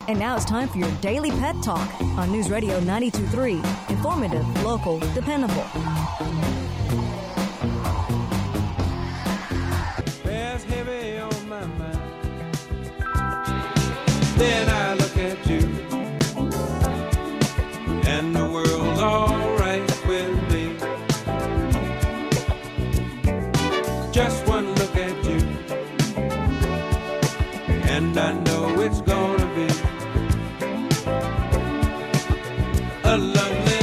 And now it's time for your daily pet talk on News Radio 92.3. Informative, local, dependable. Bears heavy on my mind. Then I look at you, and the world's all right with me. Just one look at you, and I know it's gonna be a lovely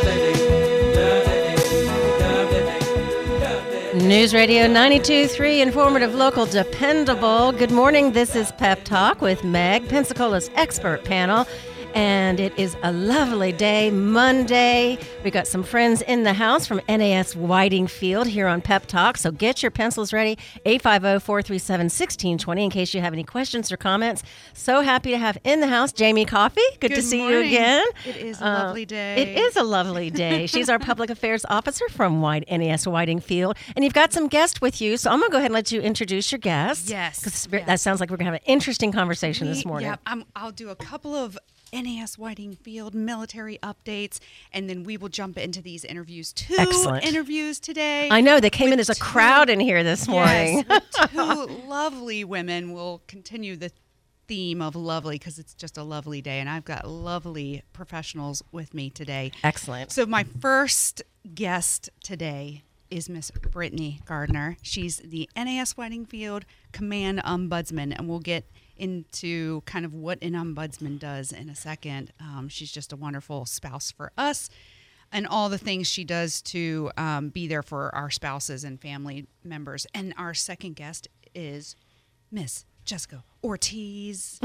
day. News Radio 92.3, informative, local, dependable. Good morning. This is Pep Talk with Meg, Pensacola's expert panel. And it is a lovely day, Monday. We got some friends in the house from NAS Whiting Field here on Pep Talk. So get your pencils ready, 850-437-1620 in case you have any questions or comments. So happy to have in the house Jamie Coffey. Good to see you again. It is a lovely day. It is a lovely day. She's our public affairs officer from NAS Whiting Field. And you've got some guests with you. So I'm going to go ahead and let you introduce your guests. Yes. That sounds like we're going to have an interesting conversation this morning. Yeah, I'll do a couple of NAS Whiting Field military updates, and then we will jump into these interviews. Excellent. Interviews today. I know, they came in. There's a crowd in here this morning. Yes, two lovely women. Will continue the theme of lovely because it's just a lovely day, and I've got lovely professionals with me today. Excellent. So my first guest today is Miss Brittany Gardner. She's the NAS Whiting Field Command Ombudsman, and we'll get into kind of what an ombudsman does in a second. She's just a wonderful spouse for us and all the things she does to be there for our spouses and family members. And our second guest is Miss Jessica Ortiz.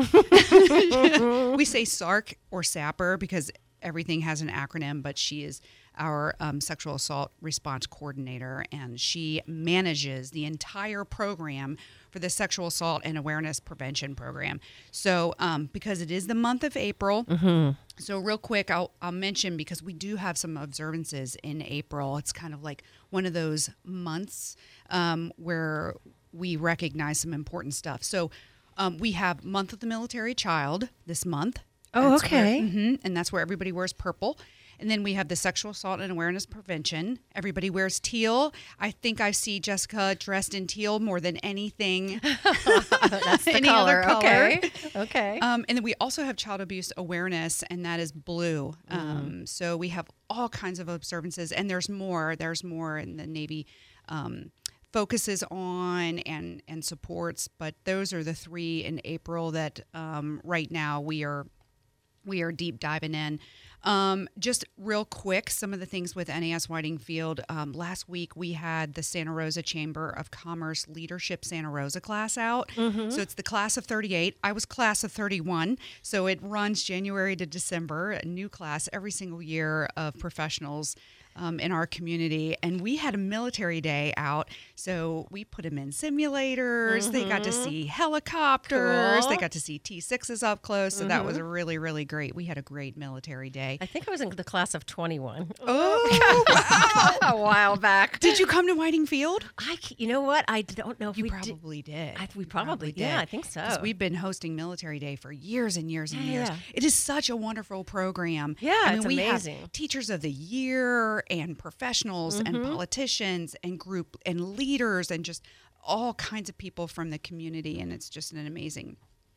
We say SARC or SAPR because everything has an acronym, but she is our sexual assault response coordinator, and she manages the entire program for the Sexual Assault and Awareness Prevention Program. So because it is the month of April, so real quick, I'll mention, because we do have some observances in April. It's kind of like one of those months where we recognize some important stuff. So we have Month of the Military Child this month. Oh, okay. And that's where everybody wears purple. And then we have the Sexual Assault and Awareness Prevention. Everybody wears teal. I think I see Jessica dressed in teal more than anything. That's the any color. other color. Okay. And then we also have Child Abuse Awareness, and that is blue. So we have all kinds of observances, and there's more. There's more in the Navy focuses on and supports, but those are the three in April that right now we are deep diving in. Just real quick, some of the things with NAS Whiting Field. Last week we had the Santa Rosa Chamber of Commerce Leadership Santa Rosa class out. So it's the class of 38. I was class of 31. So it runs January to December, a new class every single year of professionals in our community. And we had a military day out. So we put them in simulators. They got to see helicopters. Cool. They got to see T-6s up close. So that was really, really great. We had a great military day. I think I was in the class of 21. Oh, wow. A while back. Did you come to Whiting Field? You know what? I don't know if you we probably did. We probably did. Yeah, I think so. Because we've been hosting Military Day for years and years and years. Yeah. It is such a wonderful program. Yeah, I mean, it's we amazing. have Teachers of the Year and professionals and politicians and group and leaders and just all kinds of people from the community, and it's just an amazing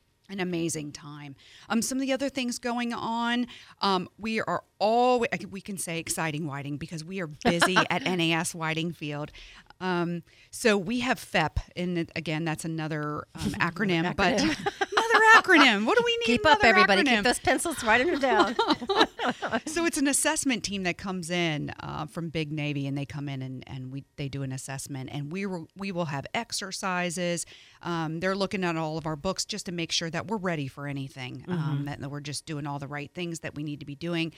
time. Some of the other things going on, we are all, we can say exciting Whiting because we are busy at NAS Whiting Field. So we have FEP, and again, that's another acronym, but another acronym. What do we need? Keep up, everybody. Acronym? Keep those pencils, writing them down. So it's an assessment team that comes in from Big Navy, and they come in and they do an assessment, and we will have exercises. They're looking at all of our books just to make sure that we're ready for anything, that we're just doing all the right things that we need to be doing.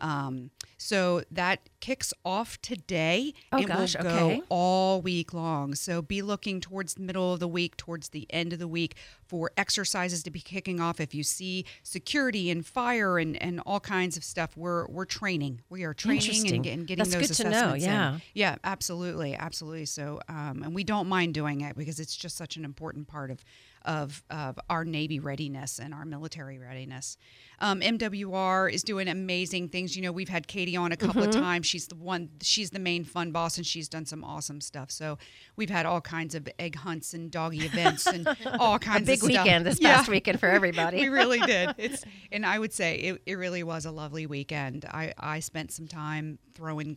So that kicks off today. Oh, it gosh, will go okay. all week long. So be looking towards the middle of the week, towards the end of the week for exercises to be kicking off. If you see security and fire and all kinds of stuff, we're training. We are training and getting That's those good to assessments know, yeah. in. Yeah, absolutely. So, and we don't mind doing it because it's just such an important part of our Navy readiness and our military readiness. MWR is doing amazing things. You know, we've had Katie on a couple of times. She's the main fun boss, and she's done some awesome stuff. So we've had all kinds of egg hunts and doggy events and all kinds of Big stuff. weekend this past weekend for everybody. We really did. And I would say it really was a lovely weekend. I spent some time throwing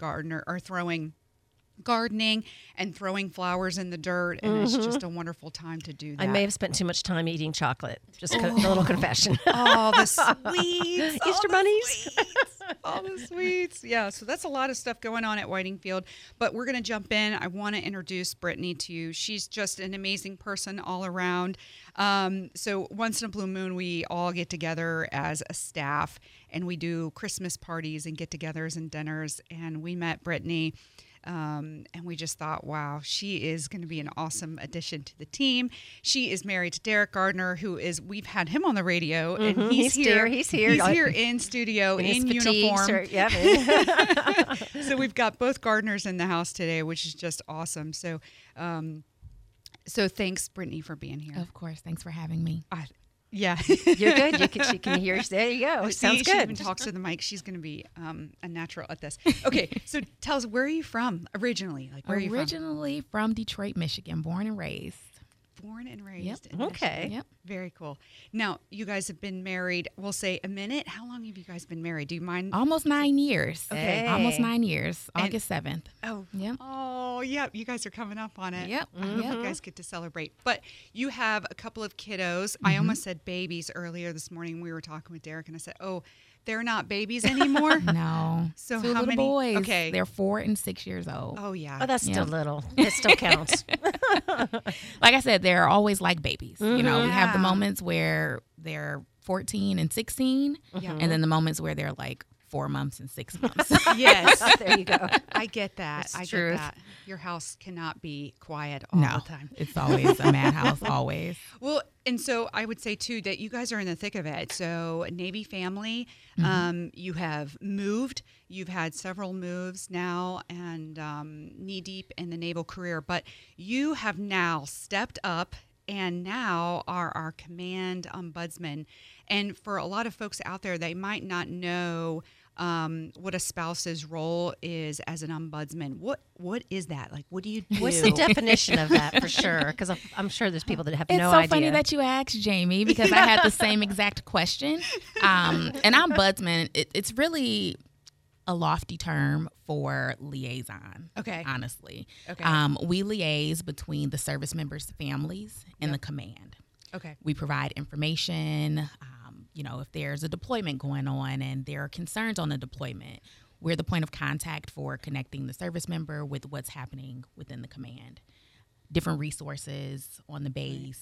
gardening and throwing flowers in the dirt, and it's just a wonderful time to do that. I may have spent too much time eating chocolate. Just a little confession. Oh, the sweets. Easter bunnies. All the sweets. Yeah, so that's a lot of stuff going on at Whitingfield. But we're going to jump in. I want to introduce Brittany to you. She's just an amazing person all around. So once in a blue moon, we all get together as a staff, and we do Christmas parties and get-togethers and dinners. And we met Brittany. And we just thought, wow, she is going to be an awesome addition to the team. She is married to Derek Gardner, we've had him on the radio, and he's here. He's here in studio in uniform. Shirt. Yep. So we've got both Gardners in the house today, which is just awesome. So, so thanks, Brittany, for being here. Of course. Thanks for having me. Yeah. You're good. She can hear you. There you go. Sounds She good. even talks to the mic. She's going to be a natural at this. Okay, so tell us, where are you from originally? Like, where are you from? Originally from Detroit, Michigan, born and raised. Born and raised Yep. in Okay. Michigan. Yep. Very cool. Now, you guys have been married, we'll say a minute. How long have you guys been married? Do you mind? Almost 9 years. Okay. Almost 9 years. And- August 7th. Oh, Yep. Oh, yeah. You guys are coming up on it. Yep. I hope you guys get to celebrate. But you have a couple of kiddos. I almost said babies earlier this morning. We were talking with Derek, and I said, oh, they're not babies anymore? No. So Two how little many? boys. Okay. They're 4 and 6 years old. Oh, yeah. Oh, that's still Yeah. little. It still counts. Like I said, they're always like babies. You know, we have the Yeah. moments where they're 14 and 16, Yeah. and then the moments where they're like 4 months and 6 months. Yes. There you go. I get that. It's I truth. get that. Your house cannot be quiet all No, the time. it's always a madhouse, always. Well, and so I would say, too, that you guys are in the thick of it. So Navy family, you have moved. You've had several moves now and knee-deep in the naval career. But you have now stepped up and now are our command ombudsman. And for a lot of folks out there, they might not know what a spouse's role is as an ombudsman. What is that? Like, what do you do? What's the definition of that for sure? Because I'm sure there's people that have It's no so idea. funny that you asked, Jamie, because I had the same exact question. An ombudsman, it's really a lofty term for liaison. Okay. Honestly. Okay. We liaise between the service members' families and the command. Okay. We provide information. You know, if there's a deployment going on and there are concerns on the deployment, we're the point of contact for connecting the service member with what's happening within the command. Different resources on the base.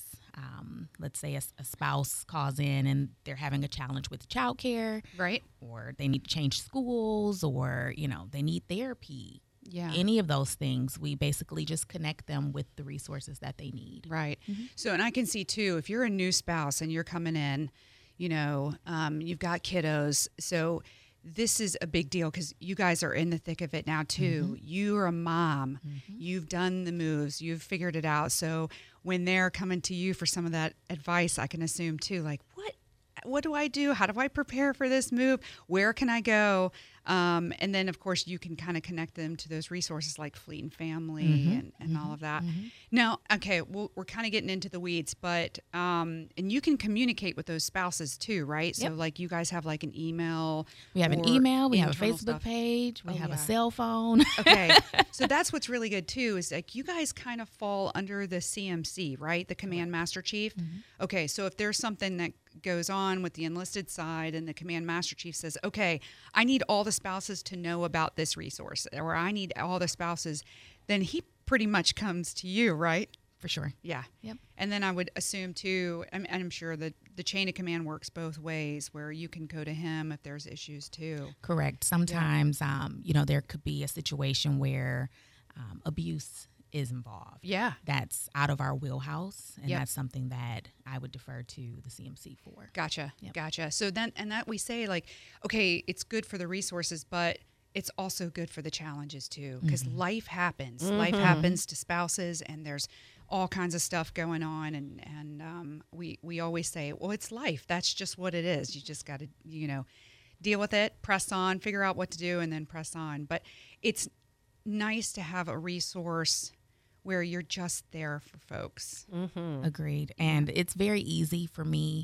Let's say a spouse calls in and they're having a challenge with childcare, Right. or they need to change schools, or, you know, they need therapy. Yeah. Any of those things, we basically just connect them with the resources that they need. Right. So, and I can see too, if you're a new spouse and you're coming in, you know, you've got kiddos. So this is a big deal because you guys are in the thick of it now too. You're a mom. You've done the moves. You've figured it out. So when they're coming to you for some of that advice, I can assume too, like, what do I do? How do I prepare for this move? Where can I go? And then, of course, you can kind of connect them to those resources like Fleet and Family and all of that. Now, okay, we're kind of getting into the weeds, but and you can communicate with those spouses too, right? So, Yep. like, you guys have like an email. We have an or email, we have a internal Facebook stuff. page, we Oh, have yeah. a cell phone. Okay, so that's what's really good too, is like you guys kind of fall under the CMC, right? The Command Master Chief. Okay, so if there's something that goes on with the enlisted side and the Command Master Chief says, okay, I need all the spouses to know about this resource, or I need all the spouses, then he pretty much comes to you, right? For sure. Yeah. Yep. And then I would assume too, and I'm sure that the chain of command works both ways, where you can go to him if there's issues too. Correct. Sometimes, you know, there could be a situation where abuse is involved. Yeah. That's out of our wheelhouse, and Yep. that's something that I would defer to the CMC for. Gotcha. Yep. Gotcha. So then, and that we say like, okay, it's good for the resources, but it's also good for the challenges too, because life happens. Life happens to spouses, and there's all kinds of stuff going on, and we always say, well, it's life. That's just what it is. You just got to, deal with it, press on, figure out what to do, and then press on. But it's nice to have a resource where you're just there for folks. Mm-hmm. Agreed. And it's very easy for me,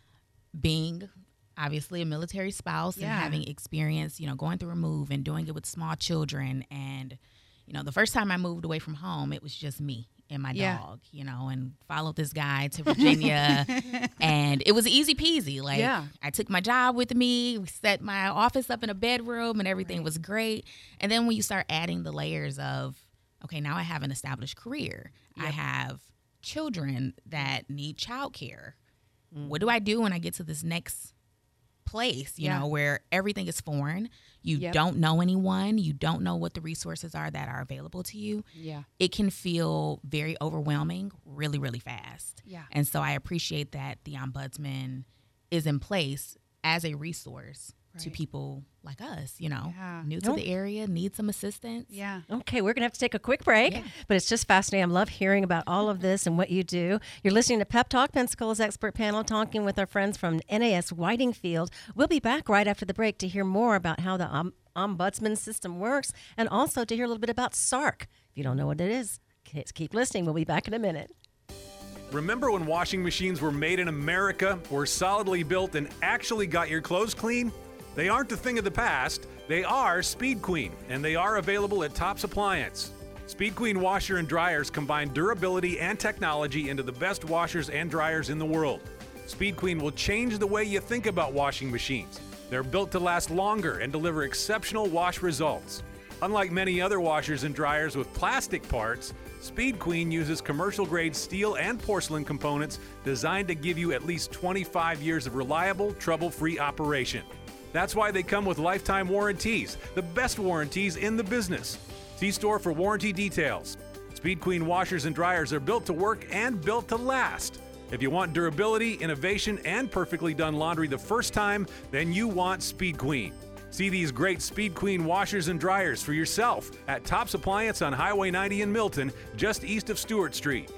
being obviously a military spouse and having experience, going through a move and doing it with small children. And, the first time I moved away from home, it was just me and my dog, and followed this guy to Virginia. And it was easy peasy. I took my job with me, we set my office up in a bedroom, and everything was great. And then when you start adding the layers of, okay, now I have an established career. Yep. I have children that need childcare. What do I do when I get to this next place, where everything is foreign? You don't know anyone. You don't know what the resources are that are available to you. Yeah. It can feel very overwhelming really, really fast. Yeah. And so I appreciate that the Ombudsman is in place as a resource to people like us, new to the area, need some assistance. Yeah. Okay, we're going to have to take a quick break, but it's just fascinating. I love hearing about all of this and what you do. You're listening to Pep Talk, Pensacola's expert panel, talking with our friends from NAS Whitingfield. We'll be back right after the break to hear more about how the Ombudsman system works, and also to hear a little bit about SARC. If you don't know what it is, keep listening. We'll be back in a minute. Remember when washing machines were made in America, were solidly built, and actually got your clothes clean? They aren't a thing of the past. They are Speed Queen, and they are available at Tops Appliance. Speed Queen washer and dryers combine durability and technology into the best washers and dryers in the world. Speed Queen will change the way you think about washing machines. They're built to last longer and deliver exceptional wash results. Unlike many other washers and dryers with plastic parts, Speed Queen uses commercial-grade steel and porcelain components designed to give you at least 25 years of reliable, trouble-free operation. That's why they come with lifetime warranties, the best warranties in the business. See store for warranty details. Speed Queen washers and dryers are built to work and built to last. If you want durability, innovation, and perfectly done laundry the first time, then you want Speed Queen. See these great Speed Queen washers and dryers for yourself at Tops Appliance on Highway 90 in Milton, just east of Stewart Street.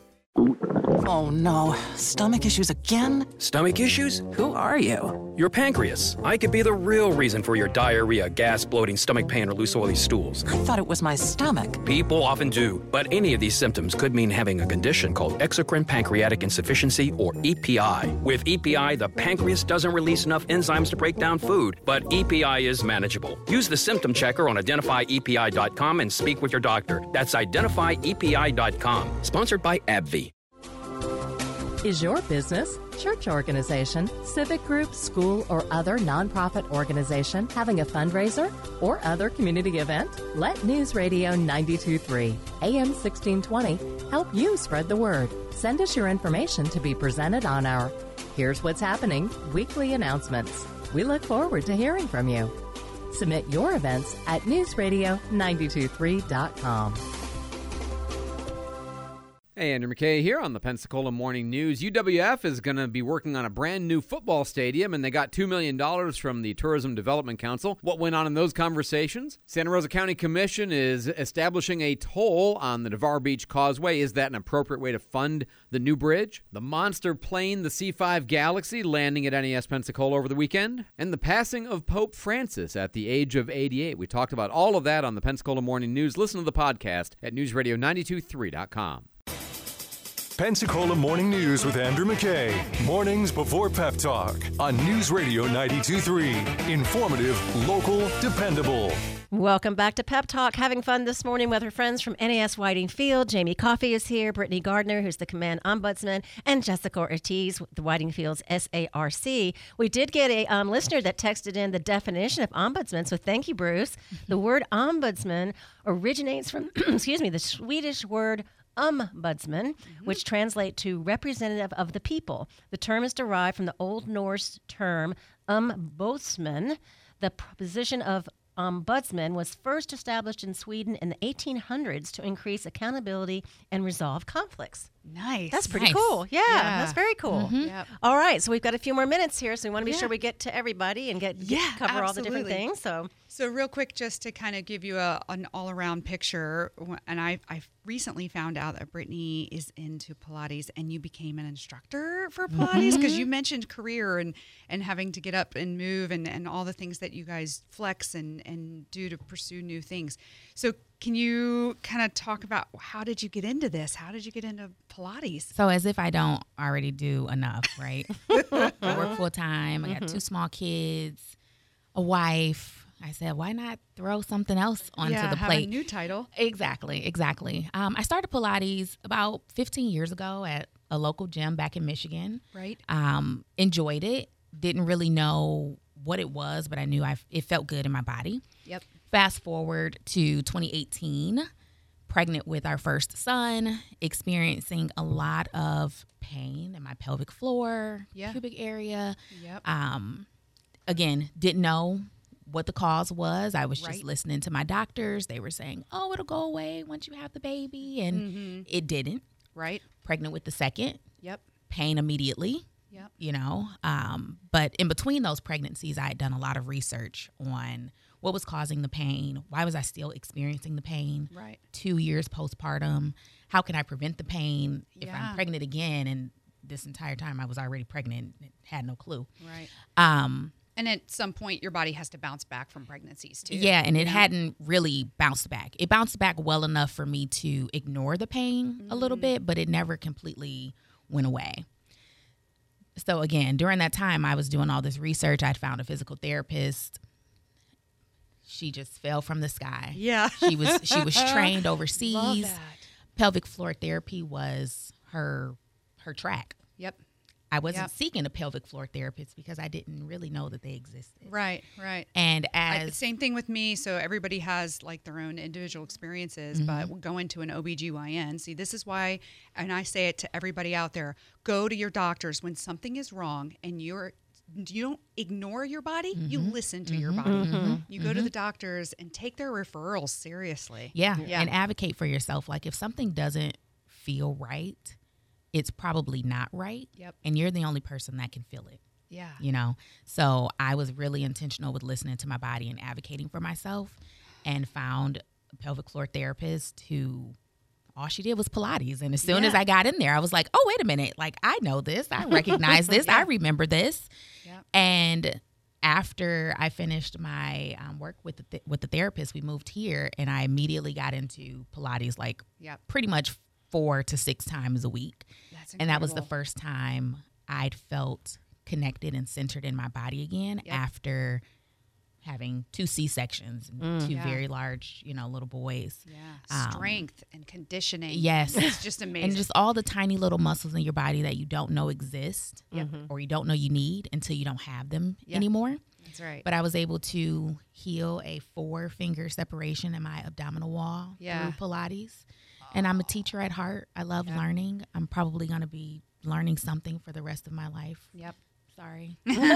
Oh no, stomach issues again? Stomach issues? Who are you? Your pancreas. I could be the real reason for your diarrhea, gas, bloating, stomach pain, or loose oily stools. I thought it was my stomach. People often do, but any of these symptoms could mean having a condition called exocrine pancreatic insufficiency, or EPI. With EPI, the pancreas doesn't release enough enzymes to break down food, but EPI is manageable. Use the symptom checker on identifyepi.com and speak with your doctor. That's identifyepi.com. Sponsored by AbbVie. Is your business, church organization, civic group, school, or other nonprofit organization having a fundraiser or other community event? Let News Radio 92.3, AM 1620 help you spread the word. Send us your information to be presented on our Here's What's Happening weekly announcements. We look forward to hearing from you. Submit your events at newsradio923.com. Hey, Andrew McKay here on the Pensacola Morning News. UWF is going to be working on a brand new football stadium, and they got $2 million from the Tourism Development Council. What went on in those conversations? Santa Rosa County Commission is establishing a toll on the Navarre Beach Causeway. Is that an appropriate way to fund the new bridge? The monster plane, the C-5 Galaxy, landing at NAS Pensacola over the weekend. And the passing of Pope Francis at the age of 88. We talked about all of that on the Pensacola Morning News. Listen to the podcast at newsradio923.com. Pensacola Morning News with Andrew McKay. Mornings before Pep Talk on News Radio 92.3. Informative, local, dependable. Welcome back to Pep Talk. Having fun this morning with her friends from NAS Whitingfield. Jamie Coffey is here, Brittany Gardner, who's the Command Ombudsman, and Jessica Ortiz with the Whitingfield's SARC. We did get a listener that texted in the definition of ombudsman, so thank you, Bruce. The word ombudsman originates from, the Swedish word ombudsman, which translate to representative of the people. The term is derived from the Old Norse term ombudsman. The position of ombudsman was first established in Sweden in the 1800s to increase accountability and resolve conflicts. Nice. That's pretty Nice. cool. Yeah, that's very cool. Yep. All right, so we've got a few more minutes here, so we want to be sure we get to everybody and cover all the different absolutely. things. So real quick, just to kind of give you an all-around picture, and I recently found out that Brittany is into Pilates, and you became an instructor for Pilates because you mentioned career and having to get up and move and all the things that you guys flex and do to pursue new things. So can you kind of talk about how did you get into this? How did you get into Pilates? So as if I don't already do enough, right? I work full time. I got 2 small kids, a wife. I said, why not throw something else onto the have plate? a new title. Exactly. I started Pilates about 15 years ago at a local gym back in Michigan. Right. Enjoyed it. Didn't really know what it was, but I knew it felt good in my body. Yep. Fast forward to 2018, pregnant with our first son, experiencing a lot of pain in my pelvic floor, pubic area. Yep. Again, didn't know what the cause was. I was just listening to my doctors. They were saying, oh, it'll go away once you have the baby. And it didn't. Right. Pregnant with the second. Yep. Pain immediately. Yep. You know, but in between those pregnancies, I had done a lot of research on what was causing the pain. Why was I still experiencing the pain? Right. 2 years postpartum. How can I prevent the pain if I'm pregnant again? And this entire time I was already pregnant and had no clue. Right. And at some point, your body has to bounce back from pregnancies, too. Yeah, and it hadn't really bounced back. It bounced back well enough for me to ignore the pain a little bit, but it never completely went away. So, again, during that time, I was doing all this research. I'd found a physical therapist. She just fell from the sky. Yeah. She was trained overseas. Love that. Pelvic floor therapy was her track. Yep. I wasn't seeking a pelvic floor therapist because I didn't really know that they existed. Right. And same thing with me. So everybody has like their own individual experiences, but going to an OBGYN. See, this is why, and I say it to everybody out there, go to your doctors when something is wrong and you don't ignore your body, you listen to your body. You go to the doctors and take their referrals seriously. Yeah, and advocate for yourself. Like if something doesn't feel right, it's probably not right. Yep. And you're the only person that can feel it. Yeah. You know? So I was really intentional with listening to my body and advocating for myself, and found a pelvic floor therapist who all she did was Pilates. And as soon as I got in there, I was like, oh, wait a minute. Like, I know this. I recognize this. I remember this. Yep. And after I finished my work with the therapist, we moved here, and I immediately got into Pilates, like pretty much 4 to 6 times a week. That's incredible. And that was the first time I'd felt connected and centered in my body again after having 2 C-sections and 2 very large, little boys. Yeah. Strength and conditioning. Yes. It's just amazing. And just all the tiny little muscles in your body that you don't know exist or you don't know you need until you don't have them anymore. That's right. But I was able to heal a 4-finger separation in my abdominal wall through Pilates. And I'm a teacher at heart. I love learning. I'm probably going to be learning something for the rest of my life. Yep. Sorry.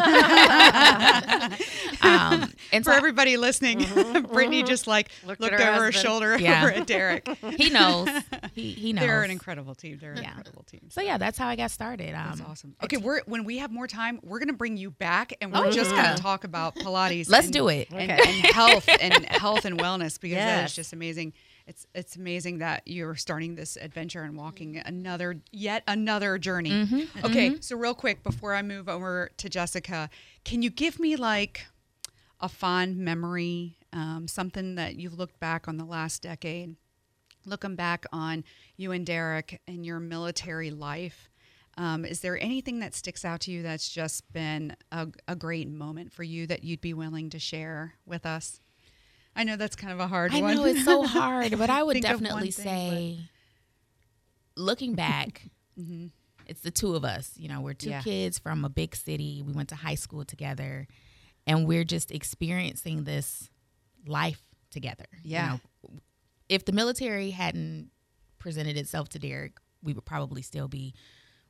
And for everybody listening, Brittany just looked over her shoulder over at Derek. He knows. He knows. They're an incredible team. So that's how I got started. That's awesome. Okay, when we have more time, we're going to bring you back, and we're just going to talk about Pilates. Let's do it. And health and wellness, because that is just amazing. It's amazing that you're starting this adventure and walking yet another journey. Okay, so real quick before I move over to Jessica, can you give me like a fond memory, something that you've looked back on the last decade, looking back on you and Derek and your military life? Is there anything that sticks out to you that's just been a great moment for you that you'd be willing to share with us? I know that's kind of a hard one. I know it's so hard, but I would definitely say, looking back, it's the 2 of us. We're 2 kids from a big city. We went to high school together, and we're just experiencing this life together. Yeah. If the military hadn't presented itself to Derek, we would probably still be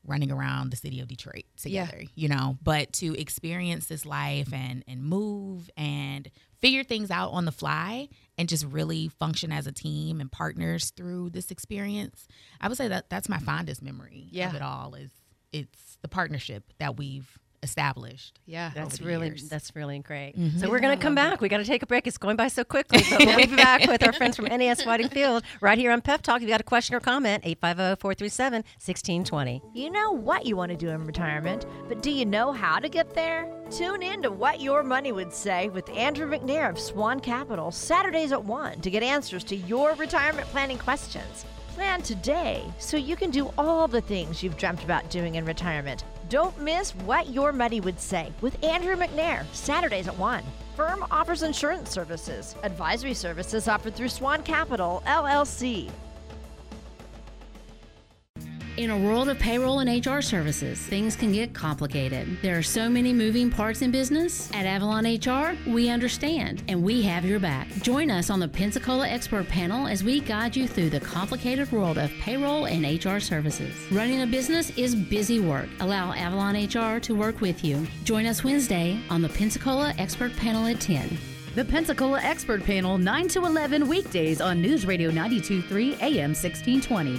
running around the city of Detroit together, you know, but to experience this life and move and figure things out on the fly and just really function as a team and partners through this experience. I would say that that's my fondest memory of it all is it's the partnership that we've established. Yeah. That's really great. Mm-hmm. So we're going to come back. We got to take a break. It's going by so quickly, but we'll be back with our friends from NAS Whiting Field right here on Pep Talk. If you got a question or comment, 850-437-1620. You know what you want to do in retirement, but do you know how to get there? Tune in to What Your Money Would Say with Andrew McNair of Swan Capital, Saturdays at 1 to get answers to your retirement planning questions. Plan today so you can do all the things you've dreamt about doing in retirement. Don't miss What Your Money Would Say with Andrew McNair, Saturdays at 1. Firm offers insurance services. Advisory services offered through Swan Capital, LLC. In a world of payroll and HR services, things can get complicated. There are so many moving parts in business. At Avalon HR, we understand, and we have your back. Join us on the Pensacola Expert Panel as we guide you through the complicated world of payroll and HR services. Running a business is busy work. Allow Avalon HR to work with you. Join us Wednesday on the Pensacola Expert Panel at 10. The Pensacola Expert Panel, 9 to 11 weekdays on News Radio 92.3 AM 1620.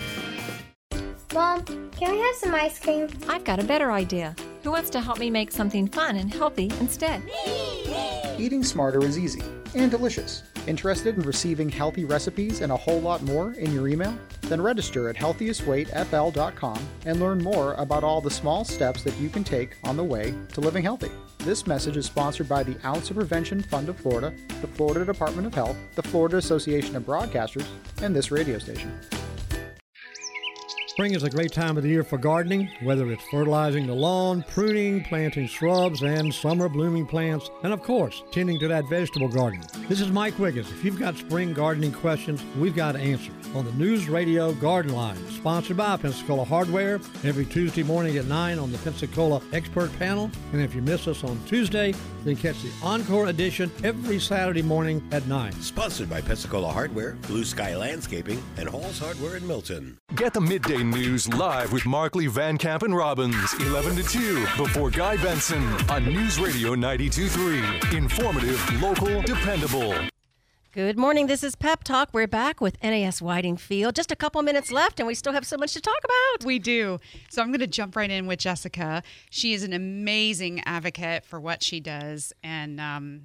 Mom, can we have some ice cream? I've got a better idea. Who wants to help me make something fun and healthy instead? Eating smarter is easy and delicious. Interested in receiving healthy recipes and a whole lot more in your email? Then register at healthiestweightfl.com and learn more about all the small steps that you can take on the way to living healthy. This message is sponsored by the Ounce of Prevention Fund of Florida, the Florida Department of Health, the Florida Association of Broadcasters, and this radio station. Spring is a great time of the year for gardening, whether it's fertilizing the lawn, pruning, planting shrubs and summer blooming plants, and of course, tending to that vegetable garden. This is Mike Wiggins. If you've got spring gardening questions, we've got answers on the News Radio Garden Line, sponsored by Pensacola Hardware, every Tuesday morning at 9 on the Pensacola Expert Panel. And if you miss us on Tuesday, then catch the Encore edition every Saturday morning at 9. Sponsored by Pensacola Hardware, Blue Sky Landscaping, and Hall's Hardware in Milton. Get the midday news live with Markley, Van Camp, and Robbins, 11 to 2, before Guy Benson on News Radio 92.3. Informative, local, dependable. Good morning. This is Pep Talk. We're back with NAS Whiting Field. Just a couple minutes left, and we still have so much to talk about. We do. So I'm going to jump right in with Jessica. She is an amazing advocate for what she does and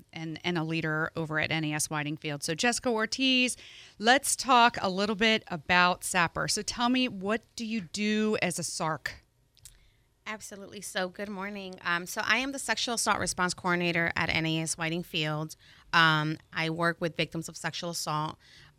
a leader over at NAS Whiting Field. So Jessica Ortiz, let's talk a little bit about SAPR. So tell me, what do you do as a SARC? Absolutely. So good morning. So I am the Sexual Assault Response Coordinator at NAS Whiting Field. I work with victims of sexual assault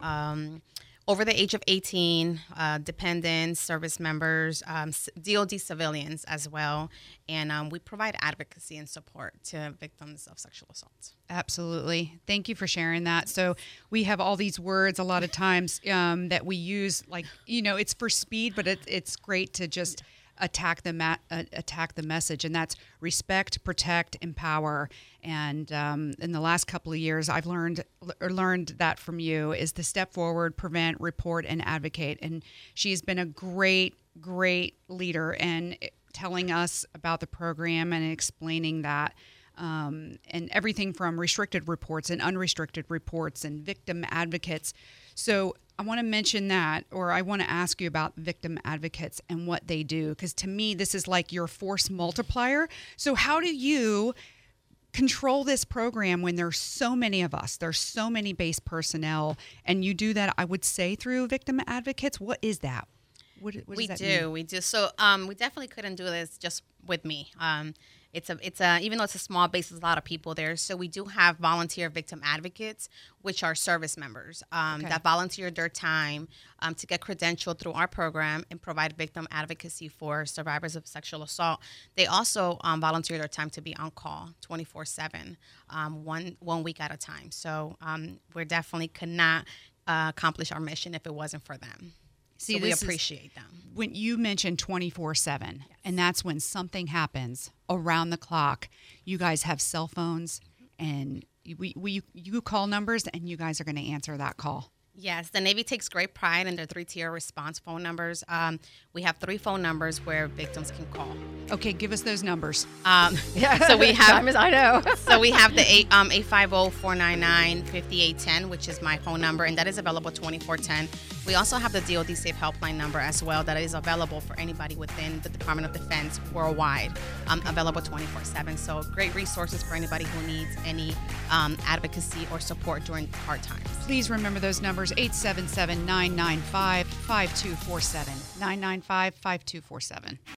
over the age of 18, dependents, service members, DOD civilians as well. And we provide advocacy and support to victims of sexual assault. Absolutely. Thank you for sharing that. So we have all these words a lot of times that we use, like, it's for speed, but it's great to just attack the message, and that's respect, protect, empower. And in the last couple of years, I've learned that from you is the step forward, prevent, report, and advocate. And she's been a great leader and telling us about the program and explaining that. And everything from restricted reports and unrestricted reports and victim advocates. So I want to mention that, or I want to ask you about victim advocates and what they do, because to me, this is like your force multiplier. So how do you control this program when there's so many of us, there's so many base personnel, and you do that, I would say, through victim advocates? What is that? What does that mean? We do. So we definitely couldn't do this just with me. It's a even though it's a small base, there's a lot of people there. So we do have volunteer victim advocates, which are service members that volunteer their time to get credentialed through our program and provide victim advocacy for survivors of sexual assault. They also volunteer their time to be on call 24/7, 1 week at a time. So we definitely could not accomplish our mission if it wasn't for them. See, so we appreciate them. When you mentioned 24/7, and that's when something happens around the clock. You guys have cell phones, and you call numbers, and you guys are going to answer that call. Yes, the Navy takes great pride in their 3-tier response phone numbers. We have 3 phone numbers where victims can call. Okay, give us those numbers. So we have, I know. So we have the 850-499-5810, which is my phone number, and that is available 24/10. We also have the DoD Safe Helpline number as well that is available for anybody within the Department of Defense worldwide, available 24/7. So great resources for anybody who needs any advocacy or support during hard times. Please remember those numbers, 877-995-5247, 995-5247.